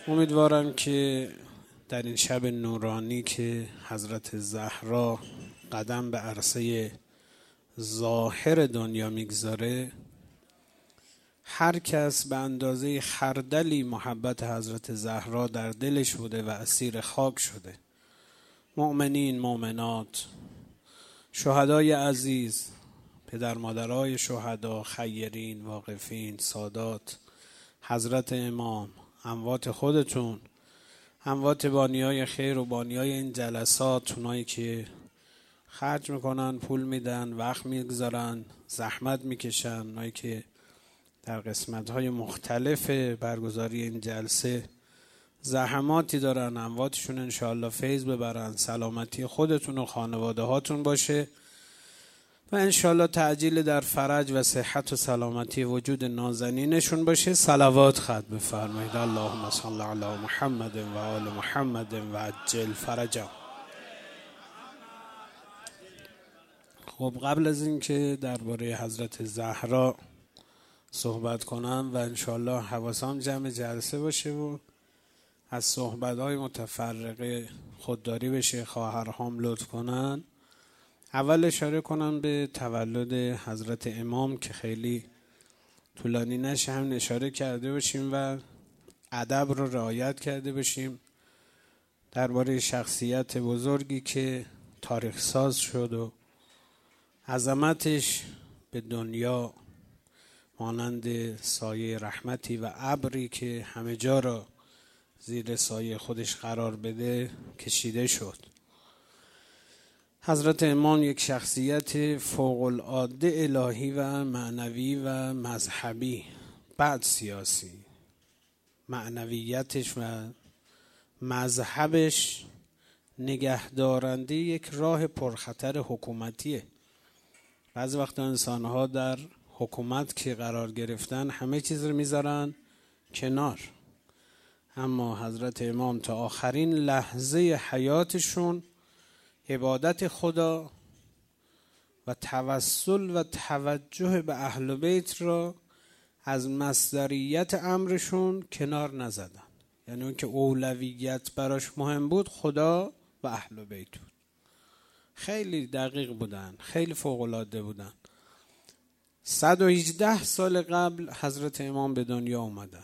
امیدوارم که در این شب نورانی که حضرت زهرا قدم به عرصه ظاهر دنیا میگذاره، هر کس به اندازه خردلی محبت حضرت زهرا در دلش بوده و اسیر خاک شده، مؤمنین، مؤمنات، شهدای عزیز، پدر مادرای شهدا، خیرین، واقفین، سادات، حضرت امام، اموات خودتون، اموات بانیای خیر و بانیای این جلسات، اونایی که خرج میکنن، پول میدن، وقت میگذارن، زحمت میکشن، اونایی که در قسمت‌های مختلف برگزاری این جلسه زحماتی دارن، امواتشون انشاءالله فیض ببرن، سلامتی خودتون و خانواده هاتون باشه و انشاءالله تعجیل در فرج و صحت و سلامتی وجود نازنینشون باشه. صلوات ختم بفرمایید. اللهم صل علی محمد و آل محمد و عجل فرجهم. خب قبل از این که درباره حضرت زهرا صحبت کنم و انشاءالله حواسم جمع جلسه باشه و از صحبت‌های متفرقه خودداری بشه، خواهرهام لطف کنن، اول اشاره کنم به تولد حضرت امام که خیلی طولانی نشه، هم اشاره کرده باشیم و ادب رو رعایت کرده باشیم درباره شخصیت بزرگی که تاریخ ساز شد و عظمتش به دنیا مانند سایه رحمتی و ابری که همه جا را زیر سایه خودش قرار بده کشیده شد. حضرت امام یک شخصیت فوق العاده الهی و معنوی و مذهبی، بعد سیاسی، معنویتش و مذهبش نگهدارنده یک راه پرخطر حکومتیه. بعضی وقتا انسانها در حکومت که قرار گرفتن همه چیز رو میذارن کنار، اما حضرت امام تا آخرین لحظه حیاتشون عبادت خدا و توسل و توجه به اهل بیت را از مصدریت امرشون کنار نزدن. یعنی اون که اولویت براش مهم بود خدا و اهل بیت بود. خیلی دقیق بودن، خیلی فوق العاده بودن. 118 سال قبل حضرت امام به دنیا اومدن.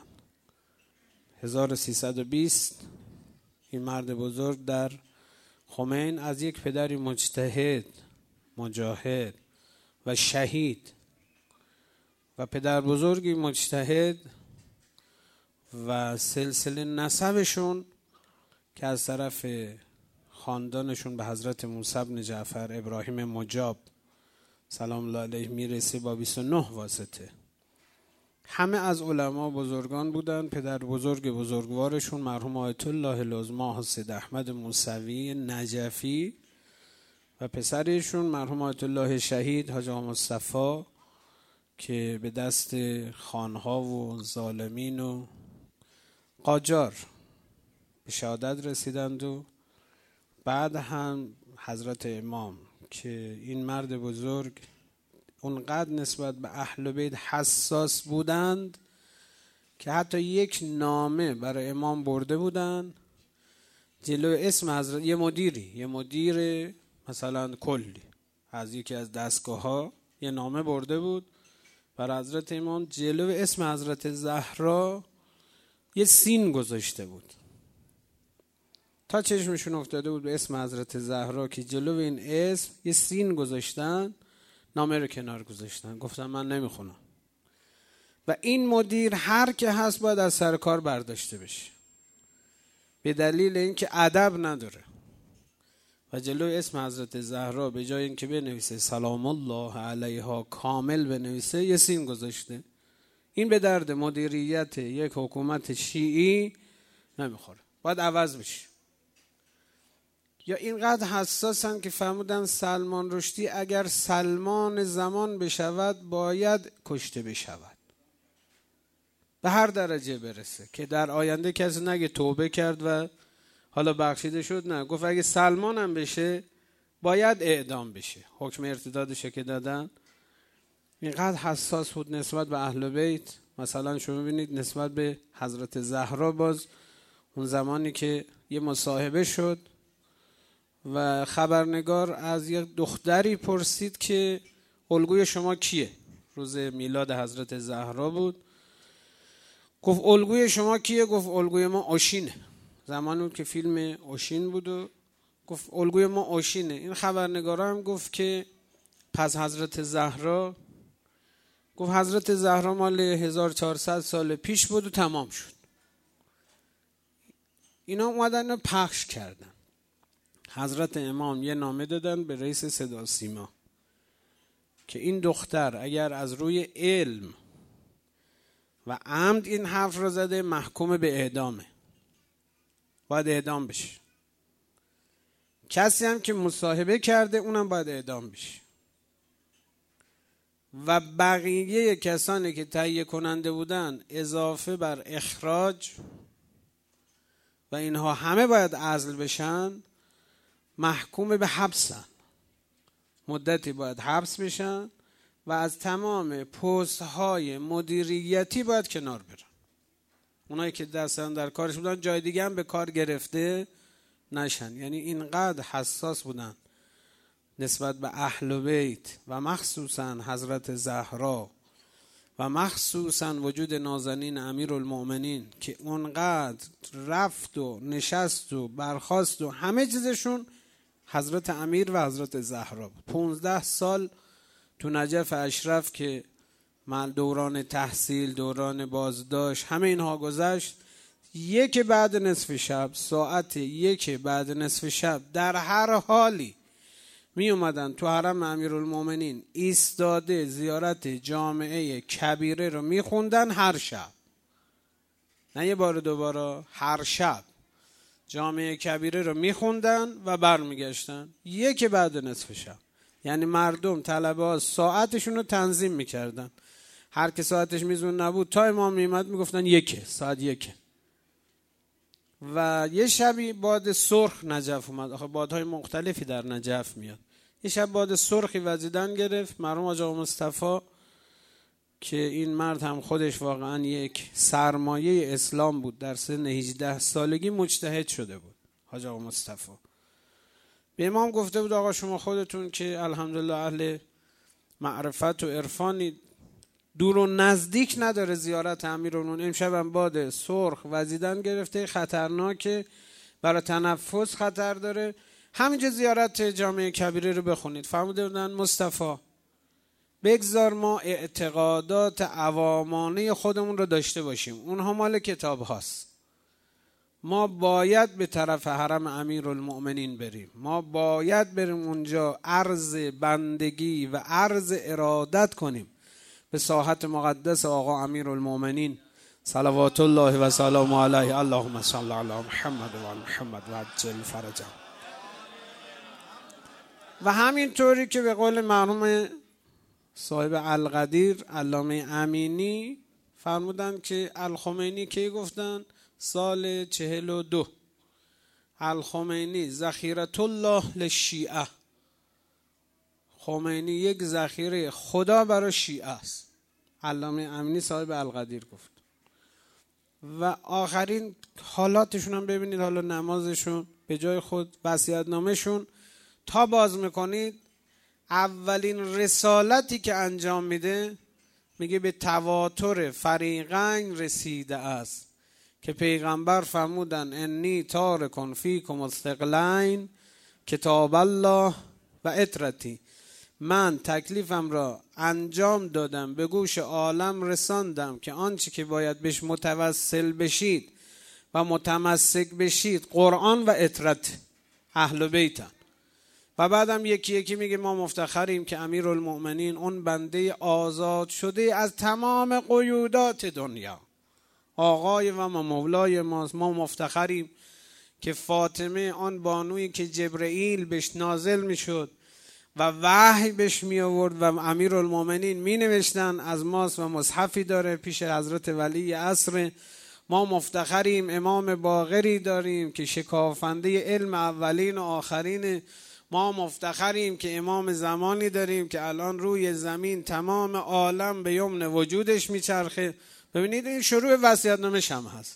1320 این مرد بزرگ در خمین از یک پدری مجتهد، مجاهد و شهید و پدر بزرگی مجتهد و سلسله نسبشون که از طرف خاندانشون به حضرت موسی بن جعفر ابراهیم مجاب سلام الله علیه میرسه با 29 واسطه. همه از علما بزرگان بودن. پدر بزرگ بزرگوارشون مرحوم آیت الله العظما حسید احمد موسوی نجفی و پسرشون مرحوم آیت الله شهید حاج آقا مصطفی که به دست خانها و ظالمین و قاجار به شهادت رسیدند و بعد هم حضرت امام که این مرد بزرگ اونقدر نسبت به اهل بیت حساس بودند که حتی یک نامه برای امام برده بودند جلو اسم حضرت، یه مدیر مثلا کلی از یکی از دستگاه ها یه نامه برده بود برای حضرت امام، جلو اسم حضرت زهرا یه سین گذاشته بود. تا چشمشون افتاده بود به اسم حضرت زهرا که جلو این اسم یه سین گذاشتن، نامه رو کنار گذاشتن، گفتن من نمیخونم و این مدیر هر که هست باید از سر کار برداشته بشه به دلیل اینکه ادب نداره و جلو اسم حضرت زهرا به جای اینکه بنویسه سلام الله علیها کامل بنویسه یه سین گذاشته. این به درد مدیریت یک حکومت شیعی نمیخوره، باید عوض بشه. یا اینقدر حساسن که فرمودن سلمان رشدی اگر سلمان زمان بشود باید کشته بشود، به هر درجه برسه که در آینده کسی نگه توبه کرد و حالا بخشیده شد. نه، گفت اگه سلمان هم بشه باید اعدام بشه. حکم ارتدادش که دادن. اینقدر حساس بود نسبت به اهل بیت. مثلا شما ببینید نسبت به حضرت زهرا باز اون زمانی که یه مصاحبه شد و خبرنگار از یک دختری پرسید که الگوی شما کیه؟ روز میلاد حضرت زهرا بود. گفت الگوی شما کیه؟ گفت الگوی ما اوشینه. زمانی بود که فیلم اوشین بود و گفت الگوی ما اوشینه. این خبرنگارا هم گفت که پس حضرت زهرا؟ گفت حضرت زهرا مال 1400 سال پیش بود و تمام شد. اینا اومدن و پخش کردن. حضرت امام یه نامه دادن به رئیس صدا سیما که این دختر اگر از روی علم و عمد این حرف رو زده محکوم به اعدامه، باید اعدام بشه. کسی هم که مصاحبه کرده اونم باید اعدام بشه و بقیه کسانی که تهیه کننده بودن اضافه بر اخراج و اینها همه باید عزل بشن، محکوم به حبسن، مدتی باید حبس بشن و از تمام پست های مدیریتی باید کنار برن. اونایی که دستن در کارش بودن جای دیگه هم به کار گرفته نشن. یعنی اینقدر حساس بودن نسبت به اهل بیت و مخصوصا حضرت زهرا و مخصوصا وجود نازنین امیرالمؤمنین که اونقدر رفت و نشست و برخاست و همه چیزشون حضرت امیر و حضرت زهرا بود. 15 سال تو نجف اشرف که دوران تحصیل، دوران بازداشت، همه اینها گذشت. یک بعد نصف شب، ساعت 1 بعد نصف شب، در هر حالی می اومدن تو حرم امیرالمؤمنین ایستاده زیارت جامعه کبیره رو می خوندن هر شب، نه یه بار دوباره، هر شب جامعه کبیره رو می خوندن و برمیگشتن 1 بعد نصف شب. یعنی مردم طلبه ها ساعتشون رو تنظیم می کردن. هر که ساعتش میزون نبود تا امام میمد میگفتن ساعت 1. و یه شبی باد سرخ نجف اومد. آخه بادهای مختلفی در نجف میاد. یه شب باد سرخی وزیدن گرفت. مرحوم حاج آقا مصطفی که این مرد هم خودش واقعا یک سرمایه اسلام بود، در سن 18 سالگی مجتهد شده بود. حاج آقا مصطفی به امام گفته بود آقا شما خودتون که الحمدلله اهل معرفت و عرفانی، دور و نزدیک نداره زیارت امیرالمومنین، امشب هم باد سرخ وزیدن گرفته، خطرناکه، برای تنفس خطر داره، همینجا زیارت جامعه کبیره رو بخونید. فرموده بودن مصطفی بگذار ما اعتقادات عوامانه خودمون رو داشته باشیم، اونها مال کتاب هاست. ما باید به طرف حرم امیرالمؤمنین بریم، ما باید بریم اونجا عرض بندگی و عرض ارادت کنیم به ساحت مقدس آقا امیرالمؤمنین صلوات الله و سلام علیه. اللهم صل علی محمد و محمد و عجل فرجه. و همینطوری که به قول مرحوم صاحب القدیر علامه امینی فرمودن که الخمینی کی گفتن؟ سال 42. الخمینی ذخیرة الله للشیعه. خمینی یک ذخیره خدا برای شیعه است. علامه امینی صاحب القدیر گفت. و آخرین حالاتشون هم ببینید، حالا نمازشون به جای خود، وصیت‌نامه‌شون تا باز میکنید، اولین رسالتی که انجام میده میگه به تواتر فریقین رسیده است که پیغمبر فرمودن انی تارکن فیکم الثقلین کتاب الله و عترتی. من تکلیفم را انجام دادم، به گوش عالم رساندم که آنچه که باید بهش متوسل بشید و متمسک بشید قرآن و عترت اهل بیتن. و بعدم یکی یکی میگه ما مفتخریم که امیرالمؤمنین اون بنده آزاد شده از تمام قیودات دنیا، آقای و مولای ماست. ما مفتخریم که فاطمه آن بانویی که جبرئیل بهش نازل میشد و وحی بهش می آورد و امیرالمؤمنین می نوشتن از ماست و مصحفی داره پیش حضرت ولی عصر. ما مفتخریم امام باقری داریم که شکافنده علم اولین و آخرین. ما مفتخریم که امام زمانی داریم که الان روی زمین تمام عالم به یمن وجودش میچرخه. ببینید این شروع وصیت‌نامه هم هست.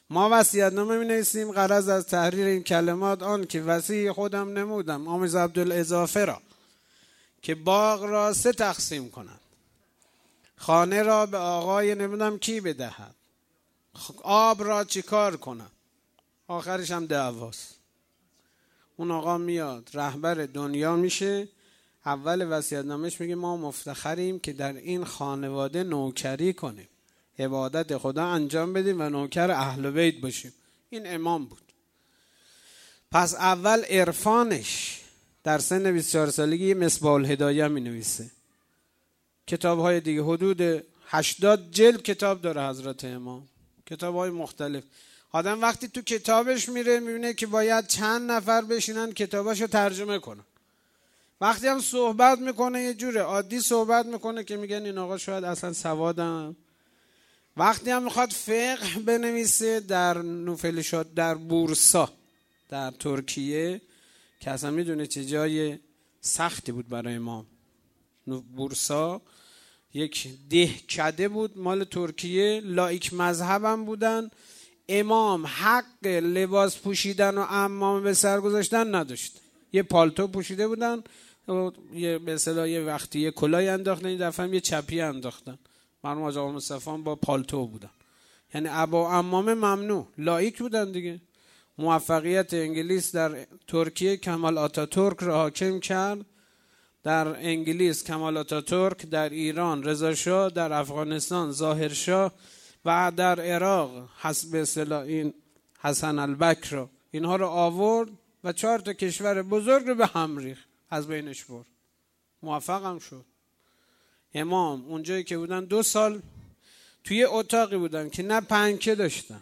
ما وصیت‌نامه می‌نویسیم غرض از تحریر این کلمات آن که وصی خودم نمودم آمیز عبدالاضافه را که باغ را 3 تقسیم کند، خانه را به آقای نمیدونم کی بدهد، آب را چیکار کنم، آخرش هم دعواست. اون آقا میاد رهبر دنیا میشه، اول وصیت‌نامه‌اش میگه ما مفتخریم که در این خانواده نوکری کنیم، عبادت خدا انجام بدیم و نوکر اهل بیت باشیم. این امام بود. پس اول عرفانش در سن 24 سالگی مصباح الهدایه می نویسه. کتاب های دیگه حدود 80 جلد کتاب داره حضرت امام، کتاب های مختلف. آدم وقتی تو کتابش میره میبینه که باید چند نفر بشینن کتاباشو ترجمه کنن. وقتی هم صحبت میکنه یه جوره عادی صحبت میکنه که میگن این آقا شاید اصلا سوادم. وقتی هم میخواد فقه بنویسه در نوفلشات در بورسا در ترکیه که اصلا میدونه چه جای سختی بود برای امام. بورسا یک دهکده بود مال ترکیه، لایک مذهب هم بودن. امام حق لباس پوشیدن و عمامه به سر گذاشتن نداشت. یه پالتو پوشیده بودن، یه به اصطلاح یه وقتی یه کلاه انداختن، این دفعه هم یه چپی انداختن. مرحوم حاج آقا مصطفی با پالتو بودن، یعنی عبا و عمامه ممنوع، لایک بودن دیگه. موفقیت انگلیس در ترکیه کمال آتاتورک را حاکم کرد، در انگلیس کمال آتاتورک، در ایران رضا شاه، در افغانستان ظاهر شاه و در عراق حسب اصطلاح این حسن البکر را، اینها رو آورد و 4 تا کشور بزرگ رو به هم ریخت، از بینش برد. موفق هم شد. امام اونجایی که بودن 2 سال توی اتاقی بودن که نه پنکه داشتن،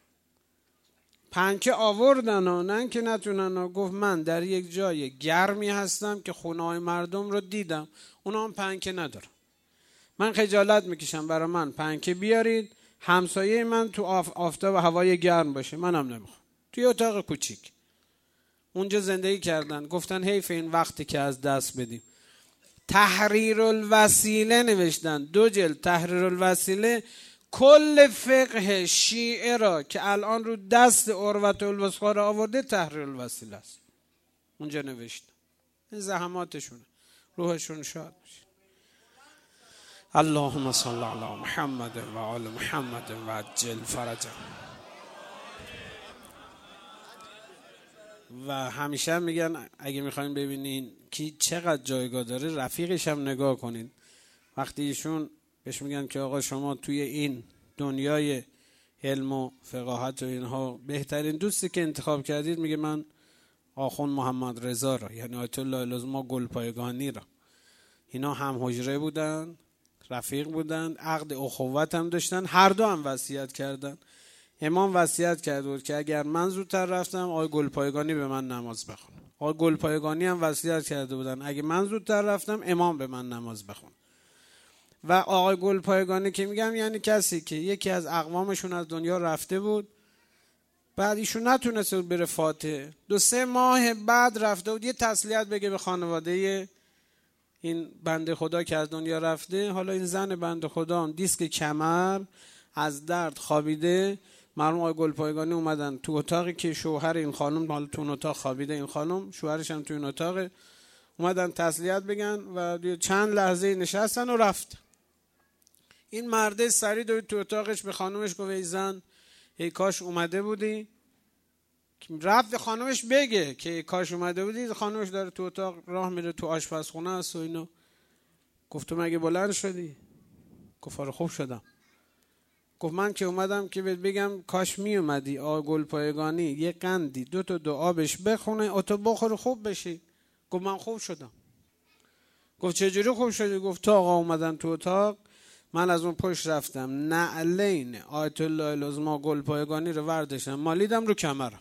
پنکه آوردن و نه که نتونن و گفت من در یک جای گرمی هستم که خونه های مردم رو دیدم اونا هم پنکه ندارن، من خجالت میکشم برای من پنکه بیارید، همسایه من تو آفتاب و هوای گرم باشه، منم نمیخوام. توی اتاق کوچیک اونجا زندگی کردن. گفتن حیف این وقتی که از دست بدیم. تحریر الوسیله نوشتن، 2 جلد تحریر الوسیله، کل فقه شیعه را که الان رو دست عروة الوثقی را آورده تحریر الوسیله است. اونجا نوشتن. این زحماتشونه، روحشون شاد باشه. اللهم صل علی محمد و آل محمد و عجل فرجهم. و همیشه میگن اگه میخواین ببینین کی چقدر جایگاه داره رفیقش هم نگاه کنین. وقتی ایشون بهش میگن که آقا شما توی این دنیای علم و فقاهت و اینها بهترین دوستی که انتخاب کردید، میگه من آخوند محمد رضا را، یعنی آیت الله العظمی گلپایگانی را. اینا هم حجره بودن، رفیق بودن، عقد اخوت هم داشتن، هر دو هم وصیت کردن. امام وصیت کرده بود که اگر من زودتر رفتم آقای گلپایگانی به من نماز بخون. آقای گلپایگانی هم وصیت کرده بودن اگه من زودتر رفتم امام به من نماز بخون. و آقای گلپایگانی که میگم یعنی کسی که یکی از اقوامشون از دنیا رفته بود، بعد ایشون نتونست بره فاتحه، 2-3 ماه بعد رفته بود یه تسلیت بگه به خانواده این بنده خدا که از دنیا رفته. حالا این زن بنده خدا هم دیسک کمر از درد خوابیده. مرحوم آقای گلپایگانی اومدن تو اتاقی که شوهر این خانم حالا تو اون اتاق خوابیده، این خانم شوهرش هم تو این اتاق، اومدن تسلیت بگن و چند لحظه نشستن و رفت. این مرده سری دوید تو اتاقش به خانومش گفت ای زن ای کاش اومده بودی. رفت به خانومش بگه که ای کاش اومده بودی. خانومش داره تو اتاق راه میره تو آشپزخونه است و اینو. گفت تو مگه بلند شدی؟ گفت آره خوب شدم. گفت من که اومدم که بگم کاش می اومدی آقا گلپایگانی یه قندی 2 تا دعا بهش بخونه اتو بخور خوب بشی. گفت من خوب شدم. گفت چجوری خوب شدی؟ گفت تا آقا اومدن تو اتاق من از اون پشت رفتم نعلین آیت الله العظمی گلپایگانی رو ورداشتم مالیدم رو کمرم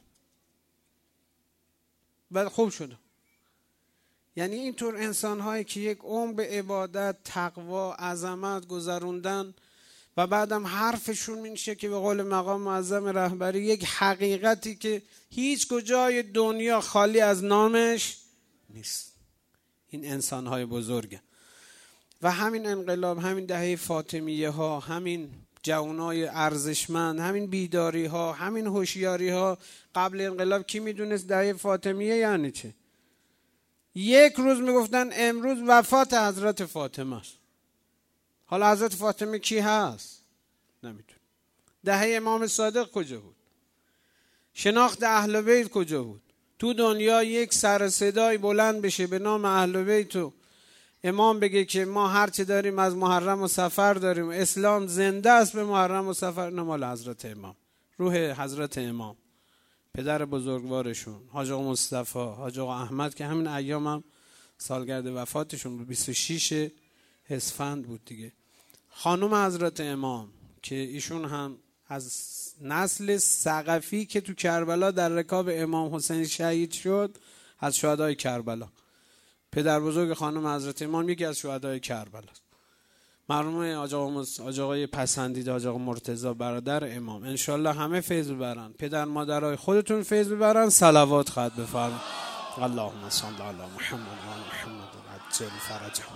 بعد خوب شدم. یعنی اینطور انسان هایی که یک عمر به عبادت، تقوا، عظمت گذروندن و بعدم حرفشون میشه که به قول مقام معظم رهبری یک حقیقتی که هیچ کجای دنیا خالی از نامش نیست. این انسان های بزرگه. و همین انقلاب، همین دهه فاطمیه ها، همین جوانای ارزشمند، همین بیداری ها، همین هوشیاری ها. قبل انقلاب کی میدونست دهه فاطمیه یعنی چه؟ یک روز میگفتن امروز وفات حضرت فاطمه است. حالا حضرت فاطمه کی هست؟ نمیدون. دهه امام صادق کجا بود؟ شناخت اهل بیت کجا بود؟ تو دنیا یک سر صدای بلند بشه به نام اهل بیت و امام بگه که ما هرچی داریم از محرم و صفر داریم، اسلام زنده است به محرم و صفر، نمال حضرت امام، روح حضرت امام، پدر بزرگوارشون، حاج آقا مصطفی، حاج آقا احمد که همین ایام هم سالگرد وفاتشون بود، 26 اسفند بود دیگه. خانم حضرت امام که ایشون هم از نسل ثقفی که تو کربلا در رکاب امام حسین شهید شد، از شهدای کربلا. پدر بزرگ خانم حضرت امام یکی از شهدای کربلا است. مرحوم حاج آقای پسندیده، حاج آقا مرتضی برادر امام، انشالله همه فیض ببرن، پدر مادرای خودتون فیض ببرن، صلوات خواهد بفرمایید. اللهم صل علی محمد و آل محمد عجل فرجهم.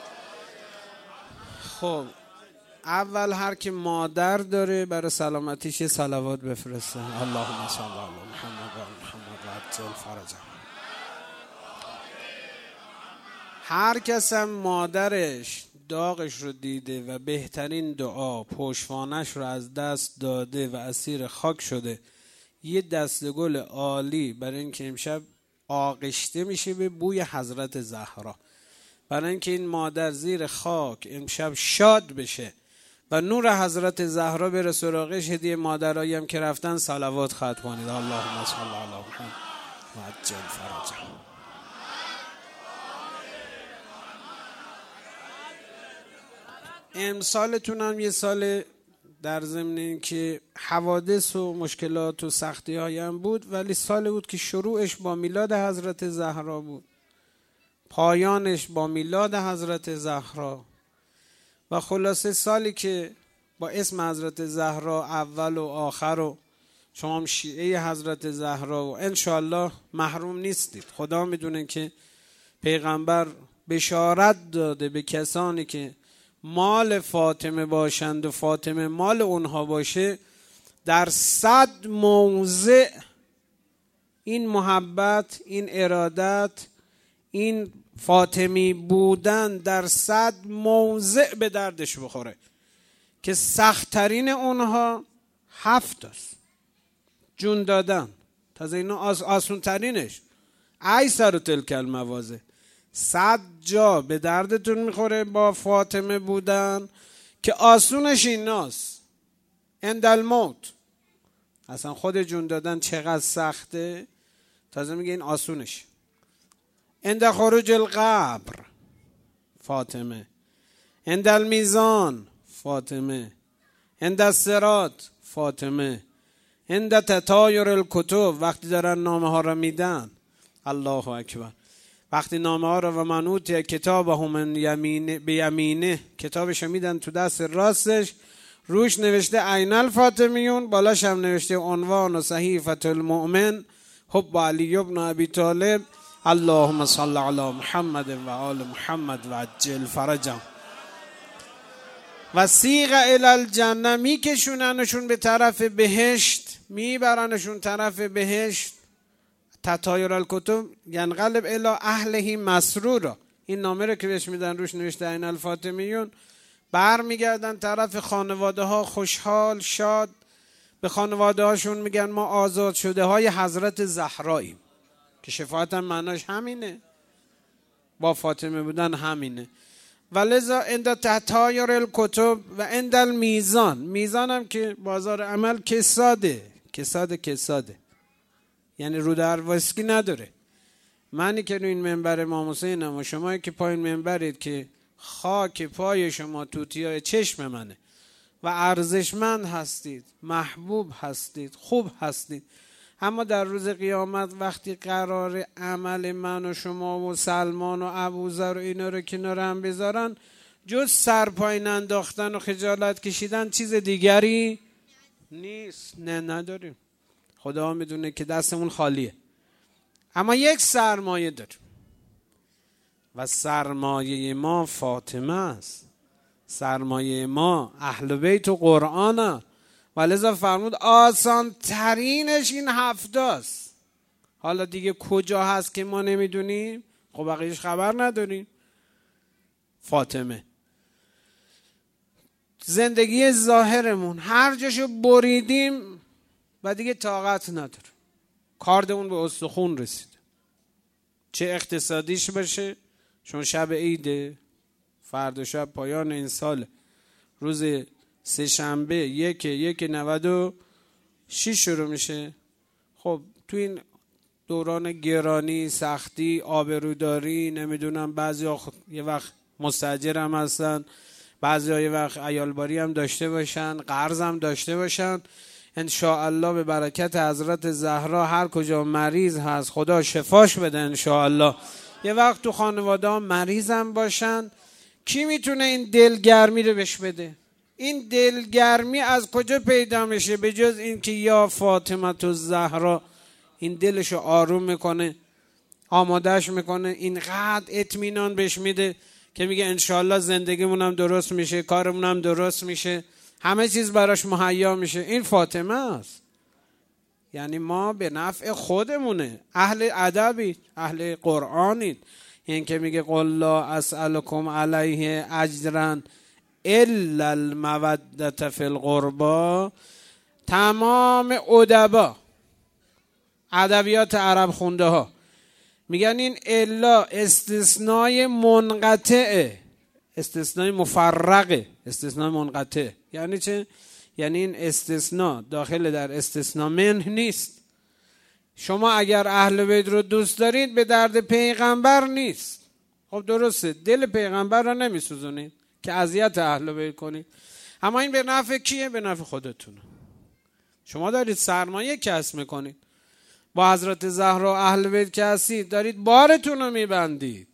خب اول هر کی مادر داره برای سلامتیش صلوات بفرسته. اللهم صل علی محمد و آل محمد عجل فرجهم. هر کس هم مادرش داغش رو دیده و بهترین دعا پشتوانش رو از دست داده و اسیر خاک شده، یه دسته گل عالی برای اینکه امشب آغشته میشه به بوی حضرت زهرا، برای اینکه این مادر زیر خاک امشب شاد بشه و نور حضرت زهرا بره سراغش. هدیه مادرایی هم که رفتن صلوات خواهد کنید. اللهم صل علی محمد و عجل فرجهم. امسالتون هم یه سال در ضمن این که حوادث و مشکلات و سختی هایی هم بود، ولی سال بود که شروعش با میلاد حضرت زهرا بود، پایانش با میلاد حضرت زهرا، و خلاصه سالی که با اسم حضرت زهرا اول و آخر و شما هم شیعه حضرت زهرا و انشالله محروم نیستید. خدا میدونه که پیغمبر بشارت داده به کسانی که مال فاطمه باشند و فاطمه مال اونها باشه، در 100 موضع این محبت، این ارادت، این فاطمی بودن در 100 موضع به دردش بخوره که سخت‌ترین اونها 7 است. جون دادن تازه اینا آسون ترینش، ایسر تلک المواضع. 100 جا به دردتون میخوره با فاطمه بودن که آسونش ایناست. عند الموت اصلا خود جون دادن چقدر سخته، تازه میگه این آسونش. عند خروج القبر فاطمه، عند المیزان فاطمه، عند الصراط فاطمه، عند تطایر الکتب وقتی دارن نامه ها را میدن، الله اکبر، وقتی نامه ها را و من اوتی کتابه من یمینه به یمینه، کتابش رو میدن تو دست راستش، روش نوشته عین الفاطمیون، بالاش هم نوشته عنوان و صحیفه المؤمن حب علی بن ابی طالب، اللهم صل علی محمد و آل محمد و عجل فرجهم. و سیغ الی الجنه، میکشوننشون به طرف بهشت، میبرنشون طرف بهشت. تطایر الکتب ینقلب الی اهله مسرورا، این نامه رو که بهش میدن روش نوشته عین الفاطمیون، بر میگردن طرف خانواده ها خوشحال شاد، به خانواده هاشون میگن ما آزاد شده های حضرت زهراییم، که شفاعت هم معناش همینه، با فاطمه بودن همینه. ولذا عند تطایر الکتب و عند المیزان، میزان هم که بازار عمل کساده یعنی رو در واسکی نداره. منی که روی این منبر امام حسینم و شما که پایین منبرید که خاک پای شما توتیای چشم منه و ارزشمند هستید، محبوب هستید، خوب هستید، اما در روز قیامت وقتی قرار عمل من و شما و سلمان و ابوذر و اینا رو کنار هم بذارن، جز سرپاین انداختن و خجالت کشیدن چیز دیگری نیست. نه نداریم، خدا میدونه که دستمون خالیه، اما یک سرمایه داریم و سرمایه ما فاطمه است. سرمایه ما اهل بیت و قرآن و لذا فرمود آسان ترینش این 7 است. حالا دیگه کجا هست که ما نمیدونیم؟ خب بقیهش خبر نداریم. فاطمه زندگی ظاهرمون هر جاشو بریدیم و دیگه طاقت نداره، کاردمون به استخون رسید. چه اقتصادیش باشه، چون شب عیده، فردا شب پایان این سال، روز سه‌شنبه 1/1/96 شروع میشه. خب تو این دوران گرانی، سختی، آبروداری، نمیدونم بعضی یه وقت مستاجر هم هستن، بعضی یه وقت عیالباری هم داشته باشن، قرض هم داشته باشن. انشاءالله به برکت حضرت زهرا هر کجا مریض هست خدا شفاش بده انشاءالله. یه وقت تو خانواده ها مریض هم باشن، کی میتونه این دلگرمی رو بهش بده؟ این دلگرمی از کجا پیدا میشه به جز این که یا فاطمه الزهرا این دلشو آروم میکنه، آمادهش میکنه، اینقدر اطمینان بهش میده که میگه انشاءالله زندگیمون هم درست میشه، کارمون هم درست میشه، همه چیز براش مهیا میشه. این فاطمه است. یعنی ما به نفع خودمونه، اهل ادبید، اهل قرآنید. این که میگه قل لا اسألکم علیه اجرا الا المودة فی القربا، تمام ادبا ادبیات عرب خونده ها میگن این الا استثنای منقطعه، استثنای مفرقه، استثنای منقطع. یعنی چه؟ یعنی این استثناء داخل در استثناء منه نیست. شما اگر اهل بیت رو دوست دارید به درد پیغمبر نیست. خب درسته دل پیغمبر رو نمیسوزونید که اذیت اهل بیت کنید، اما این به نفع کیه؟ به نفع خودتونه. شما دارید سرمایه کسب میکنید، با حضرت زهرا و اهل بیت که هستید دارید بارتون رو میبندید،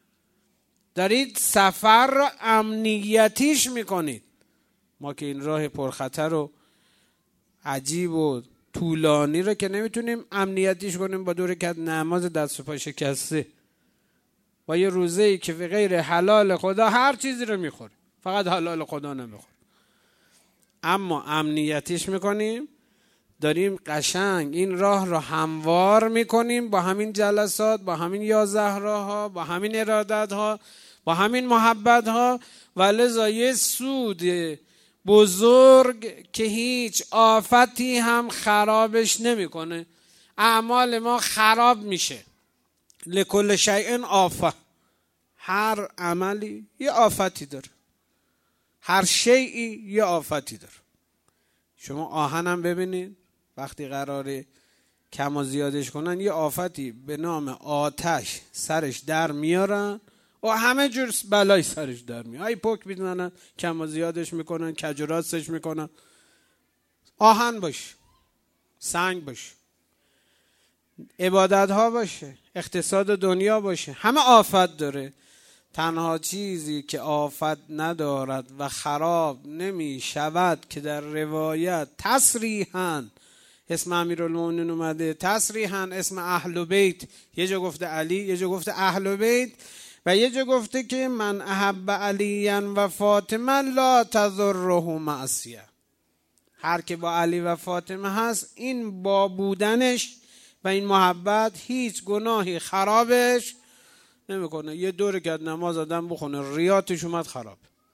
دارید سفر رو امنیتیش میکنید. ما که این راه پرخطر و عجیب و طولانی رو که نمیتونیم امنیتیش کنیم با 2 رکعت نماز دست و پا شکسته، با یه روزه‌ای که به غیر حلال خدا هر چیزی رو میخوره، فقط حلال خدا نمیخوره. اما امنیتیش میکنیم، داریم قشنگ این راه رو هموار میکنیم با همین جلسات، با همین یا زهراها، با همین ارادت ها، با همین محبت ها. و لذا یه سود بزرگ که هیچ آفتی هم خرابش نمیکنه. اعمال ما خراب میشه. لکل شیء آفه، هر عملی یه آفتی داره، هر شیئی یه آفتی داره. شما آهنم ببینید وقتی قراره کم و زیادش کنن یه آفتی به نام آتش سرش در میارن و همه جور بلای سرش در میارن، های پک میزنن، کم و زیادش میکنن، کج و راستش میکنن. آهن باشه، سنگ باشه، عبادت ها باشه، اقتصاد دنیا باشه، همه آفت داره. تنها چیزی که آفت ندارد و خراب نمی شود که در روایت تصریحاً اسم امیرالمومنین اومده، تصریحاً اسم اهل بیت، یه جا گفته علی، یه جا گفته اهل بیت و یه جا گفته که من احب علیاً و فاطمه لا تضره معصیه. هر که با علی و فاطمه هست این با بودنش و این محبت هیچ گناهی خرابش نمیکنه. یه 2 رکعت نماز آدم بخونه ریاتش اومد خراب،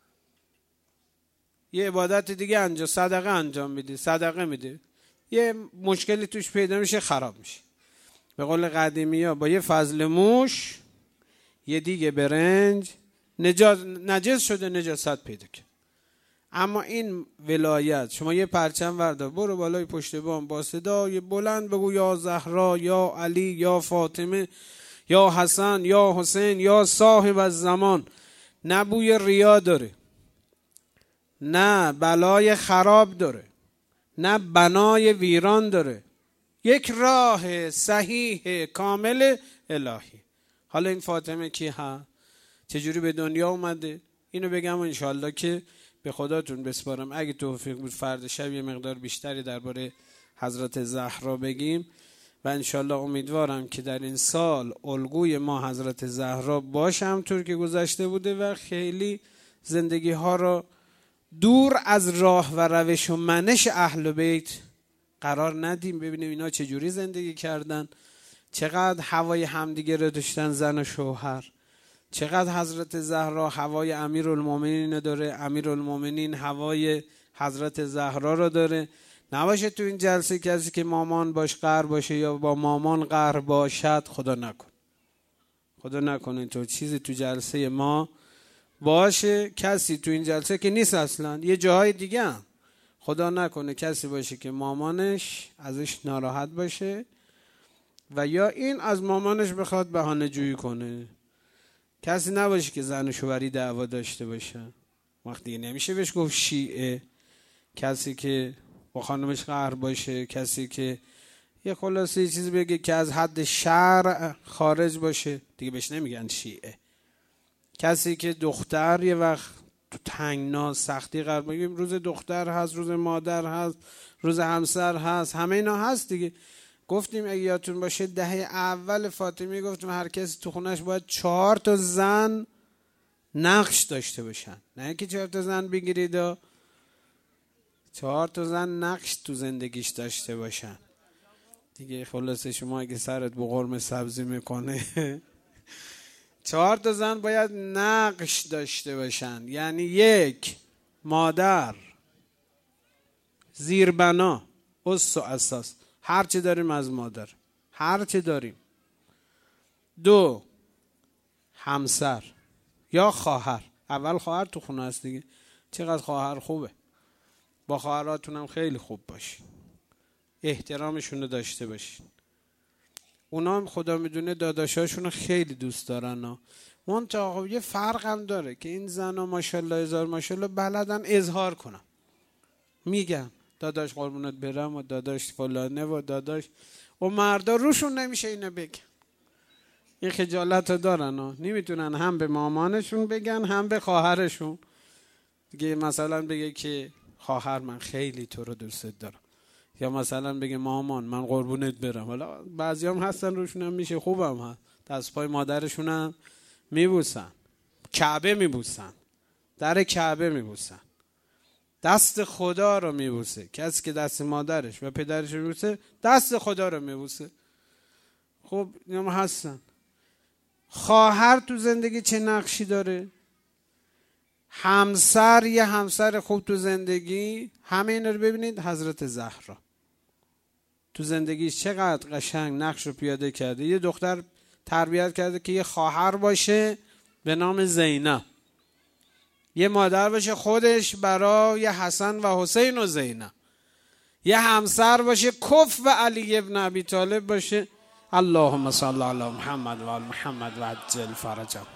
یه عبادت دیگه انجام، صدقه انجام میده، صدقه میده، یه مشکلی توش پیدا میشه خراب میشه. به قول قدیمی ها با یه فضل موش یه دیگه برنج نجس شده نجاست پیدا کرد. اما این ولایت، شما یه پرچم وردار برو بالای پشت بام با صدای بلند بگو یا زهرا، یا علی، یا فاطمه، یا حسن، یا حسین، یا صاحب الزمان. نه بوی ریا داره، نه بلای خراب داره، نه بنای ویران داره، یک راه صحیح کامل الهی. حالا این فاطمه کی ها؟ چجوری به دنیا اومده؟ اینو بگم و انشالله که به خداتون بسپارم. اگه توفیق بود فردا شب یه مقدار بیشتری درباره حضرت زهرا بگیم و انشالله امیدوارم که در این سال الگوی ما حضرت زهرا باشه همطور که گذشته بوده و خیلی زندگی ها رو دور از راه و روش و منش اهل بیت قرار ندیم. ببینیم اینا چجوری زندگی کردن، چقدر هوای همدیگه رو داشتن، زن و شوهر. چقدر حضرت زهرا هوای امیرالمومنین داره، امیرالمومنین هوای حضرت زهرا رو داره. نباشه تو این جلسه کسی که مامان باش قهر باشه یا با مامان قهر باشد. خدا نکن، خدا نکنه تو چیزی تو جلسه ما باشه کسی تو این جلسه که نیست اصلا، یه جاهای دیگه هم خدا نکنه کسی باشه که مامانش ازش ناراحت باشه و یا این از مامانش بخواد بهانه جویی کنه. کسی نباشه که زن و شوهری دعوا داشته باشه. وقتی نمیشه بهش گفت شیعه. کسی که با خانمش قهر باشه، کسی که یه خلاصه یه چیزی بگه که از حد شرع خارج باشه، دیگه بهش نمیگن شیعه. کسی که دختر یه وقت تو تنگنا سختی قرار بگیم، روز دختر هست، روز مادر هست، روز همسر هست، همه اینا هست دیگه. گفتیم اگه یادتون باشه دهه اول فاطمی گفتیم هر کسی تو خونش باید 4 تا زن نقش داشته باشن، نه که 4 تا زن بگیرید و 4 تا زن نقش تو زندگیش داشته باشن دیگه. خلاصه شما اگه سرت به قرمه سبزی میکنه 4 تا زن باید نقش داشته باشن. یعنی 1 مادر، زیربنا، اس و اساس، هر چی داریم از مادر، هر چی داریم. 2 همسر یا خواهر. اول خواهر تو خونه است دیگه. چقدر خواهر خوبه، با خواهراتون هم خیلی خوب باشین، احترامشون رو داشته باشین. اونا هم خدا میدونه داداشاشون رو خیلی دوست دارن. منتها یه فرق هم داره که این زنا ماشاءالله هزار ماشاءالله بلدن اظهار کنن، میگن داداش قربونت برم و داداش فلانه و داداش، و مردا روشون نمیشه اینو بگن. این خجالت رو دارن، نمیتونن هم به مامانشون بگن هم به خواهرشون. دیگه مثلا بگه که خواهر من خیلی تو رو دوست دارم، یا مثلا بگه مامان من قربونت برم. حالا بعضی هم هستن روشون هم میشه، خوبم هست، دست پای مادرشون هم میبوسن، کعبه میبوسن، در کعبه میبوسن، دست خدا رو میبوسه. کسی که دست مادرش و پدرش رو میبوسه دست خدا رو میبوسه. خب اینا هستن. خواهر تو زندگی چه نقشی داره؟ همسر، یه همسر خوب تو زندگی، همه اینا رو ببینید. حضرت زهرا تو زندگیش چقدر قشنگ نقش رو پیاده کرده. یه دختر تربیت کرده که یه خواهر باشه به نام زینب، یه مادر باشه خودش برای حسن و حسین و زینب، یه همسر باشه کف و علی ابن ابی طالب باشه. اللهم صل علی محمد و آل محمد و عجل فرجهم.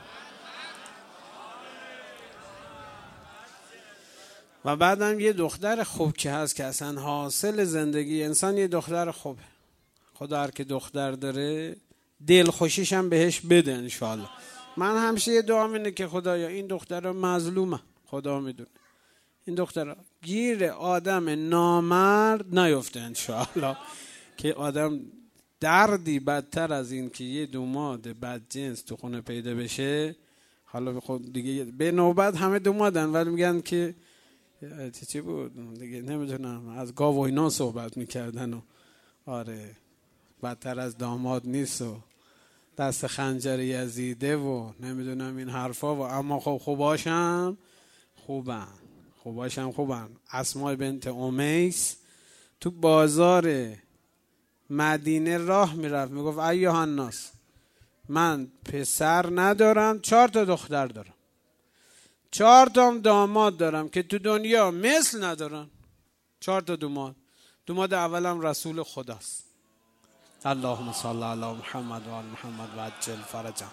و بعدم یه دختر خوب که هست که اصلا حاصل زندگی انسان یه دختر خوبه. خدا هر که دختر داره دل خوشیش هم بهش بده انشاءالله. من همیشه یه دعا اینه که خدایا این دختر مظلومه، خدا میدونه، این دختر گیر آدم نامرد نیفته انشاءالله، که آدم دردی بدتر از این که یه دوماد بدجنس تو خونه پیدا بشه. حالا خود دیگه به نوبت همه دومادن ولی میگن که چی بود دیگه نمیدونم، از گاو و اینا صحبت میکردن و آره بدتر از داماد نیست و دست خنجر یزیده و نمیدونم این حرفا و اما خب خوباشم خوبن. اسماء بنت امیس تو بازار مدینه راه میرفت میگفت ایها الناس، من پسر ندارم 4 تا دختر دارم، 4 تا داماد دارم که تو دنیا مثل ندارن. 4 تا دوماد اولم رسول خداست. اللهم صل علی محمد و آل محمد و عجل فرجهم.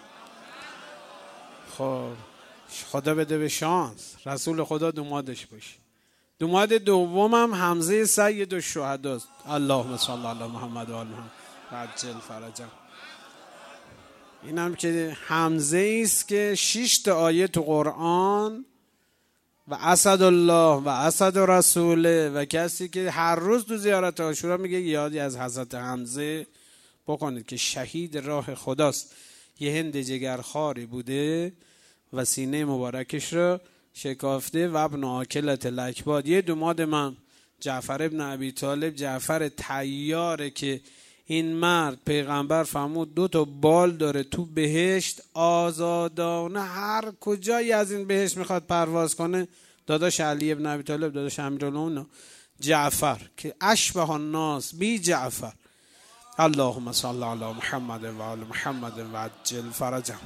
خب خدا بده به شانس رسول خدا دومادش باشه. دوماد دومم حمزه سید الشهداست. اللهم صل علی محمد و آل محمد و عجل فرجهم. اینم که حمزه است که 6 تا آیه تو قرآن و اسد الله و اسد رسوله و کسی که هر روز تو زیارت عاشورا میگه یادی از حضرت حمزه بکنید که شهید راه خداست. یه هند جگرخواری بوده و سینه مبارکش رو شکافته و ابن آکلت الاکباد. یه دوماد من جعفر ابن ابی طالب، جعفر طیاره که این مرد پیغمبر فرمود 2 بال داره تو بهشت، آزادانه هر کجایی از این بهشت میخواد پرواز کنه. داداش علی ابن ابی طالب، داداش امیرالمومنین جعفر که اشبه الناس بی جعفر. اللهم صل علی محمد و آل محمد و عجل فرجهم.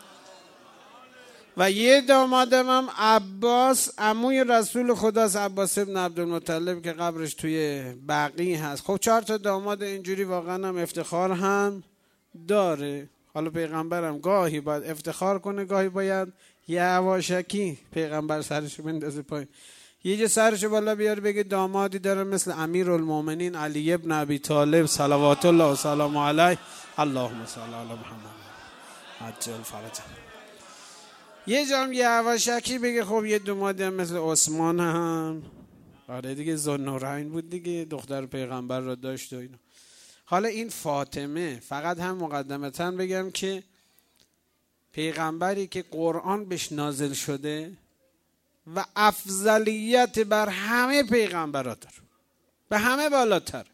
و یه دامادم هم عباس، عموی رسول خداست، عباس ابن عبدالمطلب که قبرش توی بقیع هست. خب 4 داماد اینجوری واقعا هم افتخار هم داره. حالا پیغمبرم گاهی باید افتخار کنه، گاهی باید یواشکی پیغمبر سرشو بندازه پایین. یه جا سرشو بالا بیاره بگه دامادی داره مثل امیرالمومنین علی ابن ابی طالب صلوات الله و سلام علیه. اللهم صل علی محمد عجل فرجهم. یه جام یواشکی بگه خب یه دومادی هم مثل عثمان هم، آره دیگه ذوالنورین بود دیگه، دختر پیغمبر را داشت و اینا. حالا این فاطمه، فقط هم مقدمتاً بگم که پیغمبری که قرآن بهش نازل شده و افضلیت بر همه پیغمبرات داره، به همه بالاتر.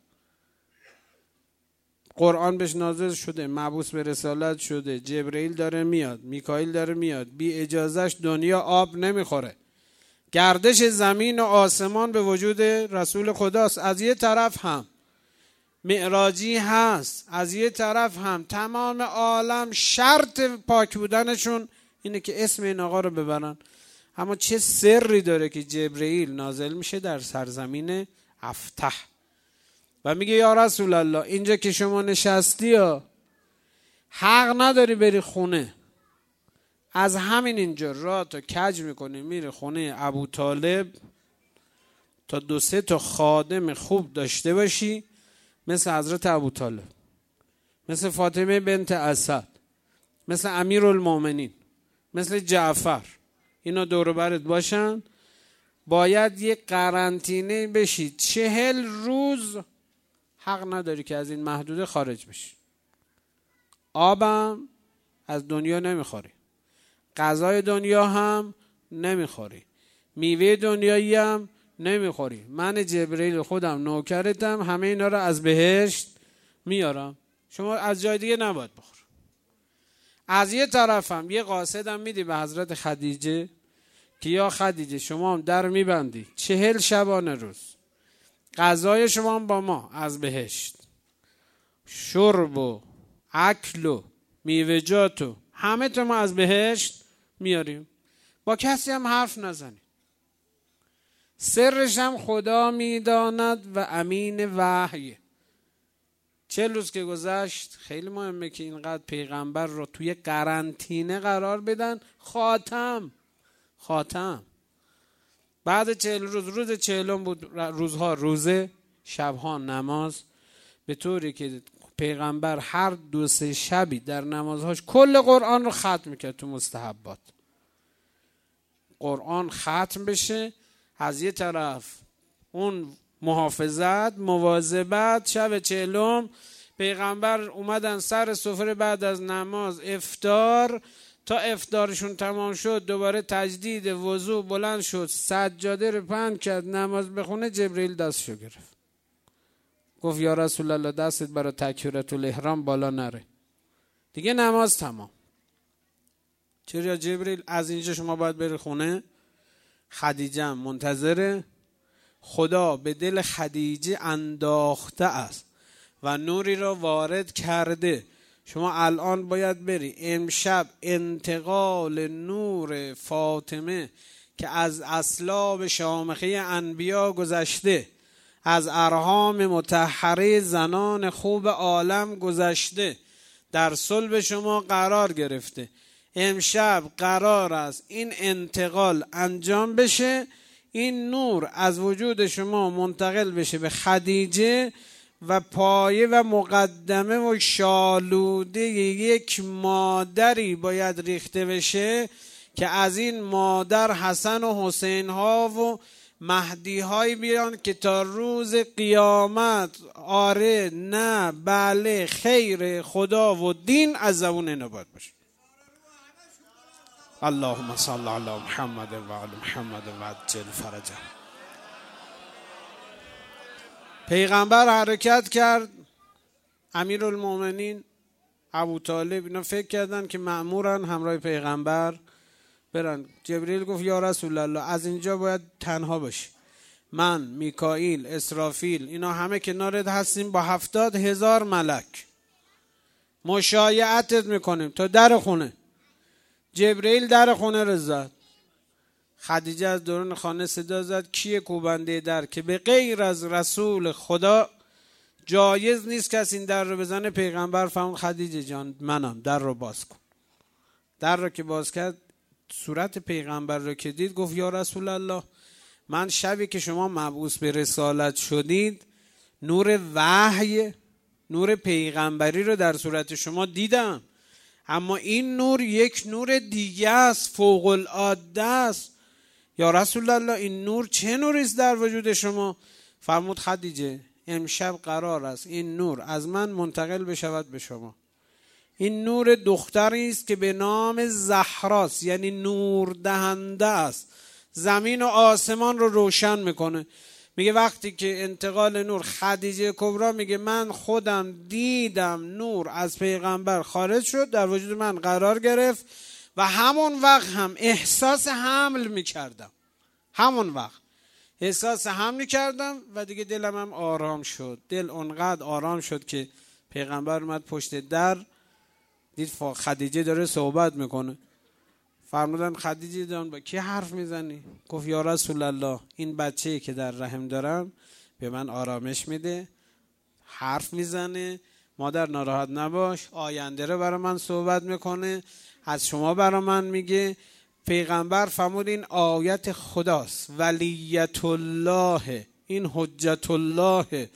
قرآن بهش نازل شده، مبعوث به رسالت شده، جبرئیل داره میاد، میکائیل داره میاد، بی اجازهش دنیا آب نمیخوره. گردش زمین و آسمان به وجود رسول خداست. از یه طرف هم معراجی هست، از یه طرف هم تمام عالم شرط پاک بودنشون اینه که اسم این آقا رو ببرن. اما چه سری داره که جبرئیل نازل میشه در سرزمین افتح و میگه یا رسول الله اینجا که شما نشستی حق نداری بری خونه، از همین اینجا راه تو کج میکنی میری خونه ابو طالب تا 2-3 خادم خوب داشته باشی، مثل حضرت ابو طالب، مثل فاطمه بنت اسد، مثل امیرالمومنین، مثل جعفر. اینا دور برت باشن. باید یک قرنطینه بشی 40 روز. حق نداری که از این محدوده خارج بشی. آبم از دنیا نمیخوری، غذای دنیا هم نمیخوری، میوه دنیایی هم نمیخوری. من جبرئیل خودم نوکرتم، همه اینا رو از بهشت میارم، شما از جای دیگه نباید بخور. از یه طرفم یه قاصدم میدی به حضرت خدیجه که یا خدیجه شما هم در میبندی 40 شبانه روز، غذای شما هم با ما از بهشت، شرب و اکل و میوه‌جات و همه تو ما از بهشت میاریم. با کسی هم حرف نزنید. سرش هم خدا میداند و امین وحی. 40 روز که گذشت، خیلی مهمه که اینقدر پیغمبر رو توی قرنطینه قرار بدن. خاتم بعد 40 روز، روز 40 بود، روزها روزه، شبها نماز، به طوری که پیغمبر هر 2-3 شبی در نمازهاش کل قرآن رو ختم میکرد. تو مستحبات قرآن ختم بشه، از یه طرف اون محافظت مواظبت. شب 40 پیغمبر اومدن سر سفره بعد از نماز افطار، تا افطارشون تمام شد دوباره تجدید وضو، بلند شد سجاده رو پهن کرد نماز بخونه. جبرئیل دستشو گرفت گفت یا رسول الله دستت برای تکبیرت الاحرام بالا نره، دیگه نماز تمام. چرا جبرئیل؟ از اینجا شما باید بری خونه، خدیجه منتظره. خدا به دل خدیجه انداخته است و نوری را وارد کرده. شما الان باید بری. امشب انتقال نور فاطمه که از اصلاب شامخه انبیا گذشته، از ارحام مطهره زنان خوب عالم گذشته، در صلب شما قرار گرفته. امشب قرار است این انتقال انجام بشه، این نور از وجود شما منتقل بشه به خدیجه و پایه و مقدمه و شالوده یک مادری باید ریخته بشه که از این مادر حسن و حسین ها و مهدی هایی بیان که تا روز قیامت آره نه بله خیر خدا و دین از زبون اینا باید باشه. اللهم صل علی محمد و آل محمد و عجل فرجه. پیغمبر حرکت کرد، امیرالمومنین ابوطالب اینا فکر کردن که مأمورن همراه پیغمبر برن. جبریل گفت یا رسول الله از اینجا باید تنها باشی، من، میکائیل، اسرافیل اینا همه کنارت هستیم با 70,000 ملک مشایعتت میکنیم تا در خونه. جبریل در خونه رو زد. خدیجه از درون خانه صدا زد کیه کوبنده در که به غیر از رسول خدا جایز نیست کسی این در رو بزنه. پیغمبر فرمود خدیجه جان منم، در رو باز کن. در رو که باز کرد صورت پیغمبر رو که دید گفت یا رسول الله من شبی که شما مبعوث به رسالت شدید نور وحی، نور پیغمبری رو در صورت شما دیدم، اما این نور یک نور دیگه است، فوق العاده است. یا رسول الله این نور چه نوری است در وجود شما؟ فرمود خدیجه امشب قرار است این نور از من منتقل بشود به شما. این نور دختری است که به نام زهراست، یعنی نور دهنده است، زمین و آسمان رو روشن میکنه. میگه وقتی که انتقال نور، خدیجه کبرا میگه من خودم دیدم نور از پیغمبر خارج شد در وجود من قرار گرفت و همون وقت هم احساس حمل میکردم، همون وقت احساس حمل کردم و دیگه دلم هم آرام شد. دل اونقدر آرام شد که پیغمبر اومد پشت در دید خدیجه داره صحبت میکنه. فرمودن خدیجه جان با کی حرف میزنی؟ گفت یا رسول الله این بچه‌ای که در رحم دارم به من آرامش میده، حرف میزنه، مادر ناراحت نباش، آینده رو برای من صحبت میکنه، از شما برای من میگه. پیغمبر فرمود این آیت خداست، ولیت الله، این حجت الله.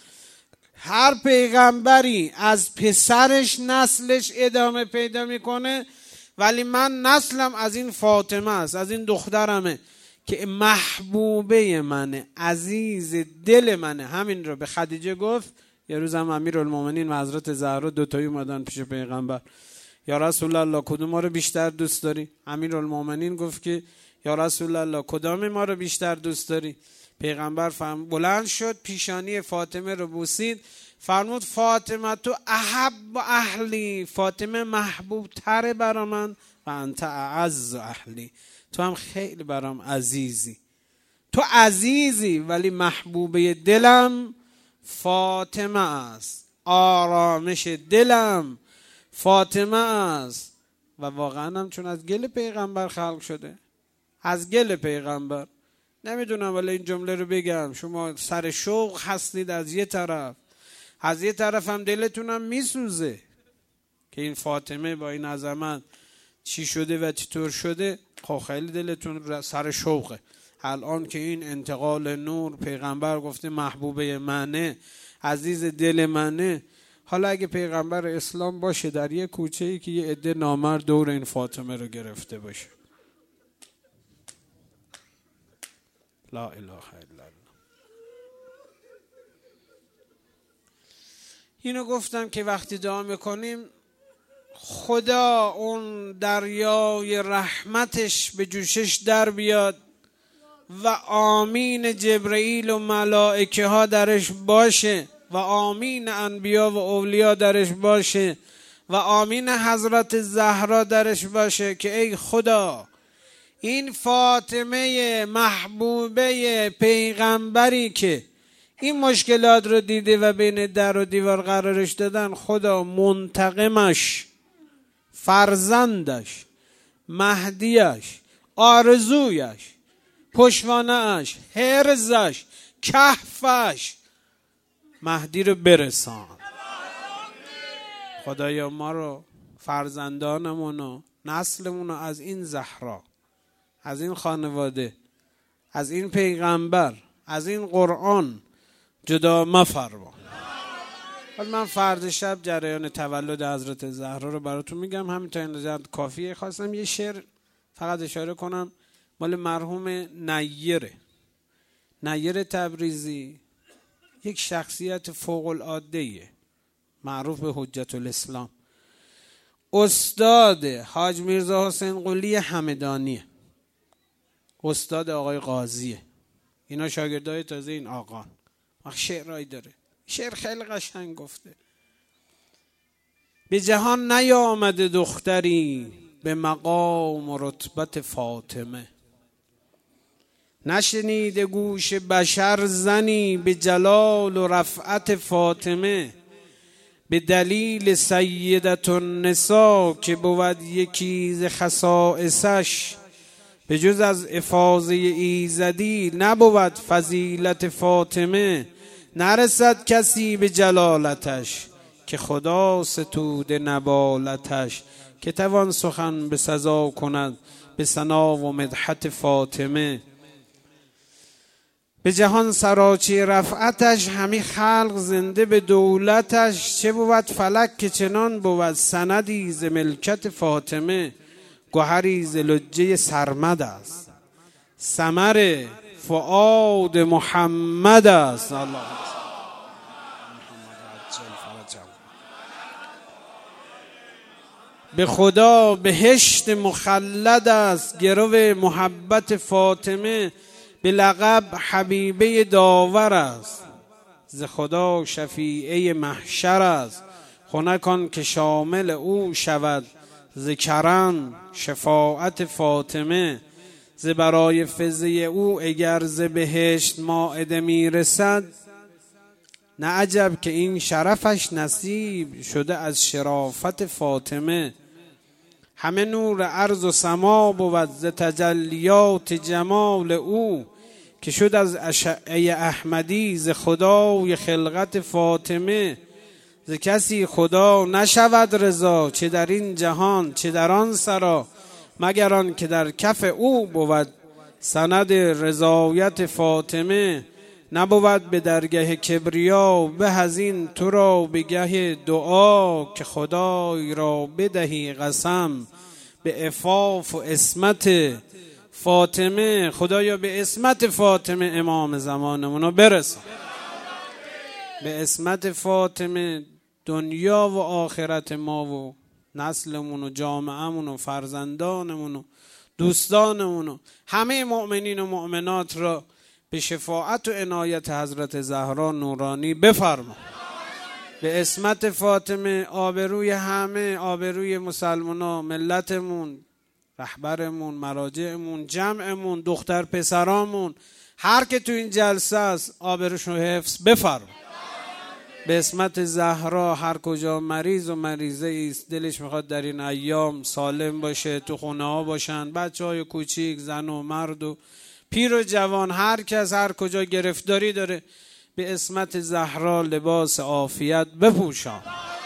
هر پیغمبری از پسرش نسلش ادامه پیدا میکنه، ولی من نسلم از این فاطمه است، از این دخترمه که محبوبه منه، عزیز دل منه. همین رو به خدیجه گفت. یه روز هم امیرالمومنین و حضرت زهرا دوتایی اومدن پیش پیغمبر. یا رسول الله کدوم ما رو بیشتر دوست داری؟ امیرالمومنین گفت که یا رسول الله کدام ما رو بیشتر دوست داری؟ پیغمبر بلند شد پیشانی فاطمه رو بوسید، فرمود فاطمه تو احب اهلی، فاطمه محبوب تره برا من و انت اعز اهلی، تو هم خیلی برام عزیزی. تو عزیزی ولی محبوبه دلم فاطمه است، آرامش دلم فاطمه است. و واقعا هم چون از گل پیغمبر خلق شده، از گل پیغمبر. نمیدونم ولی این جمله رو بگم، شما سر شوق هستید از یه طرف، از یه طرف هم دلتونم میسوزه که این فاطمه با این عظمت چی شده و چطور شده. خب خیلی دلتون سر شوقه. الان که این انتقال نور، پیغمبر گفته محبوبه منه، عزیز دل منه. حالا اگه پیغمبر اسلام باشه در یه کوچه‌ای که یه عده نامرد دور این فاطمه رو گرفته باشه، لا اله الا الله. اینو گفتم که وقتی دعا میکنیم خدا اون دریای رحمتش به جوشش در بیاد و آمین جبرئیل و ملائکه ها درش باشه و آمین انبیا و اولیا درش باشه و آمین حضرت زهرا درش باشه که ای خدا این فاطمه محبوبه پیغمبری که این مشکلات رو دیده و بین در و دیوار قرارش دادن، خدا منتقمش، فرزندش، مهدیش، آرزویش، پشوانه‌اش، حرزش، کهفش، مهدی رو برسان. خدایا ما رو، فرزندانمون و نسلمون رو از این زهرا، از این خانواده، از این پیغمبر، از این قرآن جدا مفرما. حالا من فردا شب جریان تولد حضرت زهرا رو براتون میگم، همین تا این کافیه. خواستم یه شعر فقط اشاره کنم مال مرحوم نیر تبریزی، یک شخصیت فوق العاده ایه، معروف به حجت الاسلام. استاد حاج میرزا حسین قلی همدانیه، استاد آقای قاضیه. اینا شاگردای تازه این آقا. شعرهایی داره، شعر خیلی قشنگ گفته. به جهان نیامده دختری به مقام و رتبت فاطمه، نشنیده گوش بشر زنی به جلال و رفعت فاطمه. به دلیل سیدت النساء که بود یکی ز خصائصش، به جز از افاضه ایزدی نبود فضیلت فاطمه. نرسد کسی به جلالتش که خدا ستوده نبالتش، که توان سخن به سزا کند به ثنا و مدحت فاطمه. به جهان سراچی رفعتش همی خلق زنده به دولتش، چه بود فلک که چنان بود سندی ز ملکت فاطمه. گوهری ز لجه سرمد است ثمر فؤاد محمد است. الله به خدا بهشت مخلد است گرو محبت فاطمه. به لقب حبیبه داور است ز خدا شفیعه محشر است. خنک آن که شامل او شود ز کرم شفاعت فاطمه. ز برای فضل او اگر ز بهشت مائده میرسد، نه عجب که این شرفش نصیب شده از شرافت فاطمه. همه نور ارض و سما بود ز تجلیات جمال او، که شد از اشعه احمدی ز خدای خلقت فاطمه. ز کسی خدا نشود رضا چه در این جهان چه در آن سرا، مگر آن که در کف او بود سند رضایت فاطمه. نبود به درگه کبریا به از این تو را به گه دعا، که خدای را بدهی قسم به عفاف و عصمت فاطمه. خدایا به عصمت فاطمه امام زمانمونو برسان. به عصمت فاطمه دنیا و آخرت ما و نسلمون و جامعهمون و فرزندانمون و دوستانمون و همه مؤمنین و مؤمنات را به شفاعت و عنایت حضرت زهرا نورانی بفرما. به عصمت فاطمه آبروی همه، آبروی مسلمانا، ملتمون، رهبرمون، مراجعمون، جمعمون، دختر پسرامون، هر که تو این جلسه است آبروشون حفظ بفرما. به عصمت زهرا هر کجا مریض و مریضه است دلش میخواد در این ایام سالم باشه، تو خونه ها باشن، بچه های کوچیک، زن و مرد و پیر و جوان، هر کس هر کجا گرفتاری داره به عصمت زهرا لباس عافیت بپوشان.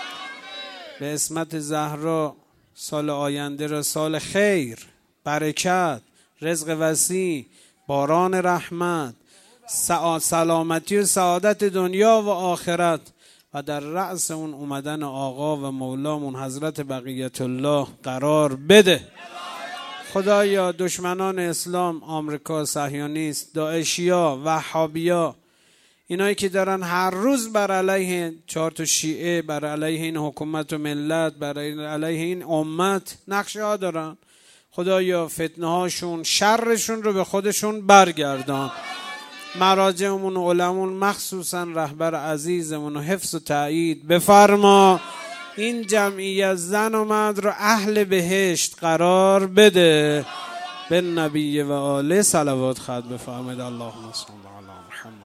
به عصمت زهرا سال آینده را سال خیر، برکت، رزق وسیع، باران رحمت، سلامتی و سعادت دنیا و آخرت و در رأس اون اومدن آقا و مولامون حضرت بقیت الله قرار بده. خدایا دشمنان اسلام، آمریکا، صهیونیست، داعشیا، وهابیا، اینایی که دارن هر روز بر علیه 4 تا شیعه، بر علیه این حکومت و ملت، بر علیه این امت نقشه ها دارن، خدایا فتنه هاشون، شرشون رو به خودشون برگردان. مراجعمون و علمون مخصوصا رهبر عزیزمون و حفظ و تأیید بفرما. این جمعیت زن و مرد رو اهل بهشت قرار بده. به نبی و آله صلوات خط بفرمایید. اللهم صل علی